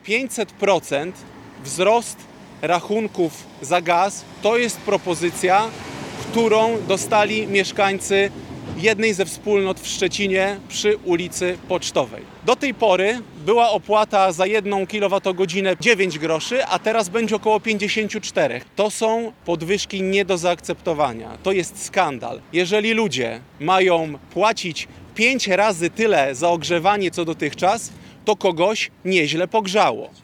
500% wzrost rachunków za gaz to jest propozycja, którą dostali mieszkańcy jednej ze wspólnot w Szczecinie przy ulicy Pocztowej. Do tej pory była opłata za 1 kWh 9 groszy, a teraz będzie około 54. To są podwyżki nie do zaakceptowania. To jest skandal. Jeżeli ludzie mają płacić 5 razy tyle za ogrzewanie co dotychczas, to kogoś nieźle pogrzało.